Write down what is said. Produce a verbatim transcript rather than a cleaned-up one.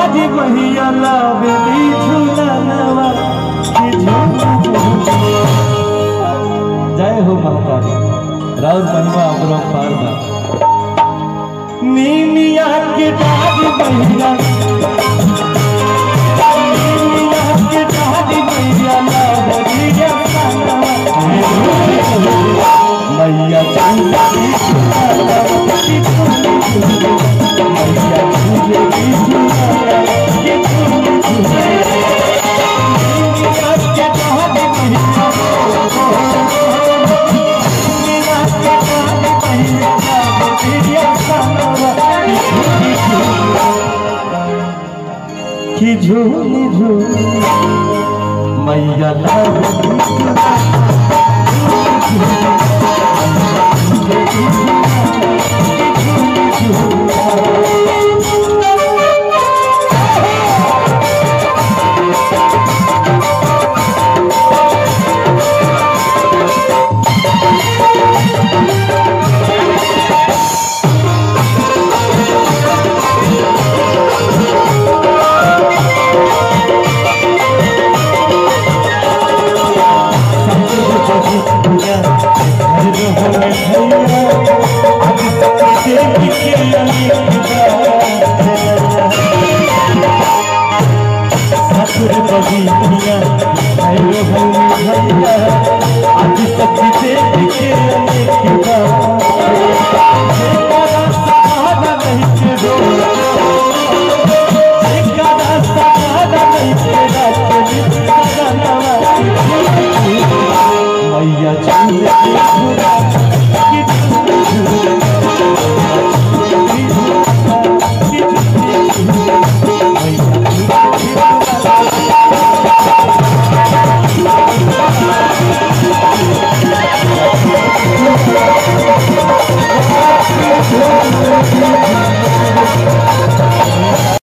डारी मैया लावेली झूलनवा की झूल। जय हो महाकाली राउर महिमा अमरो पार बा। नीमिया के डारी मैया नीमिया के डारी मैया लावेली झूलनवा मैया झूलेली झूलनवा की झूल। मैया झूलेली झूलनवा की झूल। नीमिया के डारी मैया की झूली झूल मैया लावेली भैया